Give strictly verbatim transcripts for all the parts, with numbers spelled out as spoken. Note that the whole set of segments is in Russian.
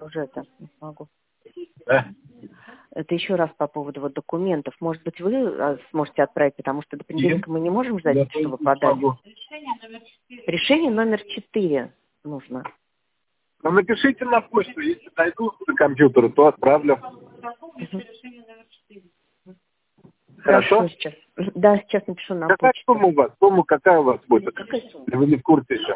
уже так не смогу. Да? Это еще раз по поводу вот документов. Может быть, вы а, сможете отправить, потому что до понедельника мы не можем ждать, Я чтобы не подать. смогу. Решение номер четыре нужно. Ну, напишите на почту, если дойду до компьютера, то отправлю. Угу. Хорошо? Хорошо, сейчас. Да, сейчас напишу на Какая почту. сумма у вас? Сумма какая у вас будет? Какая сумма? Или вы не в курсе еще?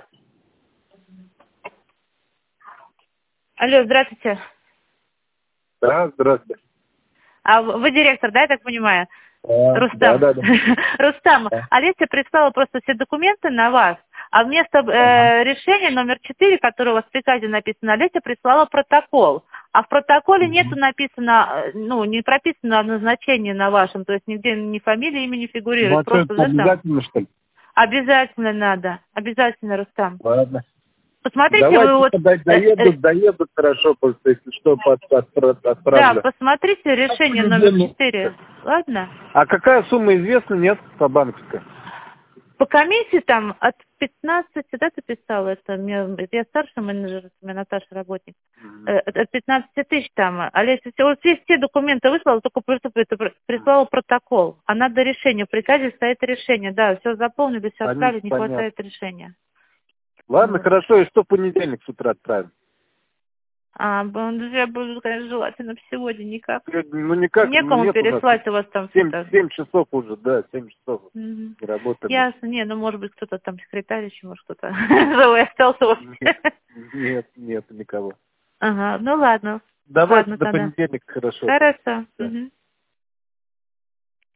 Алло, здравствуйте. Да, здравствуйте. А вы вы директор, да, я так понимаю? А, Рустам. да, да, да. Рустам, Да. Олеся прислала просто все документы на вас, а вместо Ага. э, решения номер четыре, которое у вас в приказе написано, Олеся прислала протокол. А в протоколе Мгм. нету написано, э, ну, не прописано назначение на вашем, то есть нигде ни фамилия, имя не фигурирует. Вот это Просто, да, там. обязательно, что ли? Обязательно надо. Обязательно, Рустам. Ладно. Посмотрите, вы Давайте, вот... когда э, доеду, э, доеду, хорошо, просто если что, под, под- под- да, отправлю. посмотрите решение номер четыре. Ладно? А какая сумма известна, нет, по банковской? По комиссии там от пятнадцати, да, ты писала, это мне, я старший менеджер, у меня Наташа работник, Э, от от пятнадцати тысяч там, Олеся, все, вот все, все документы выслала, только просто это при- прислала протокол, а надо решение, в приказе стоит решение, да, все заполнили, все Пон- отправили, не Понятно. хватает решения. Ладно, Вот. хорошо, и что в понедельник с утра отправим? А, б- я буду, конечно, желательно сегодня никак. Сегодня, ну никак, Некому нет у нас. переслать, у вас там все Семь, так. семь часов уже, да, семь часов Мгм. не работаем. Ясно, не, ну может быть кто-то там секретарь еще, может кто-то живой остался вообще. Нет, нет, нет никого. Ага, ну ладно. Давайте Ладно до тогда. понедельника, хорошо. Хорошо. Да. Мгм.